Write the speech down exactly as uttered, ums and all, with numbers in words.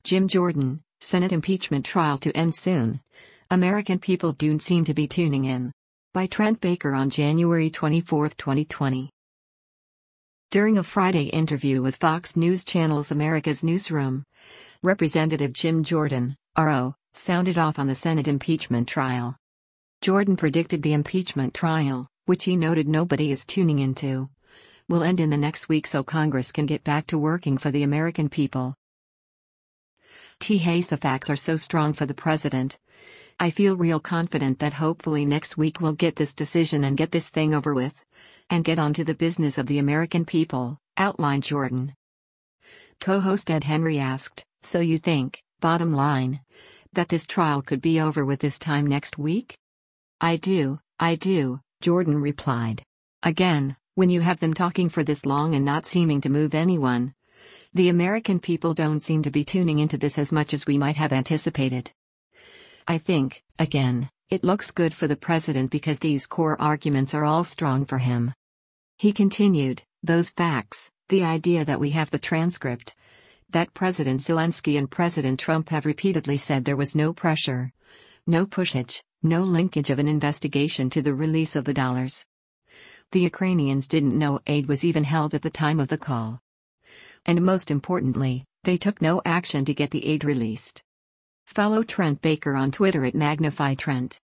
Jim Jordan, Senate impeachment trial to end soon. American people don't seem to be tuning in. By Trent Baker on January twenty-fourth, twenty twenty. During a Friday interview with Fox News Channel's America's Newsroom, Representative Jim Jordan, R O, sounded off on the Senate impeachment trial. Jordan predicted the impeachment trial, which he noted nobody is tuning into, will end in the next week so Congress can get back to working for the American people. T Hayes, the facts are so strong for the president. I feel real confident that hopefully next week we'll get this decision and get this thing over with, and get on to the business of the American people, outlined Jordan. Co-host Ed Henry asked, so you think, bottom line, that this trial could be over with this time next week? I do, I do, Jordan replied. Again, when you have them talking for this long and not seeming to move anyone, the American people don't seem to be tuning into this as much as we might have anticipated. I think, again, it looks good for the president because these core arguments are all strong for him. He continued, those facts, the idea that we have the transcript, that President Zelensky and President Trump have repeatedly said there was no pressure, no pushage, no linkage of an investigation to the release of the dollars. The Ukrainians didn't know aid was even held at the time of the call. And most importantly, they took no action to get the aid released. Follow Trent Baker on Twitter at Magnify Trent.